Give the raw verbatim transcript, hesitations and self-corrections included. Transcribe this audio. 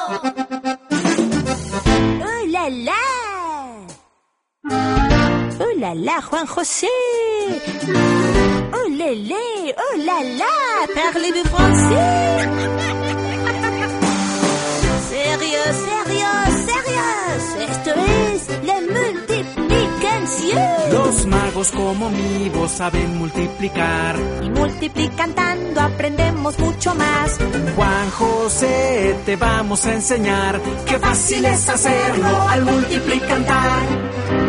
¡Oh, la, la! ¡Oh, la, la, Juan José! ¡Oh, lé, lé! ¡Oh, la, la! Parlez-vous français? ¡Sérieux, sérieux, sérieux! Esto es la multiplicación. Los magos como mi voz saben multiplicar. Y multiplicando aprendemos mucho más. Juan José, te vamos a enseñar qué fácil es hacerlo al multiplicar.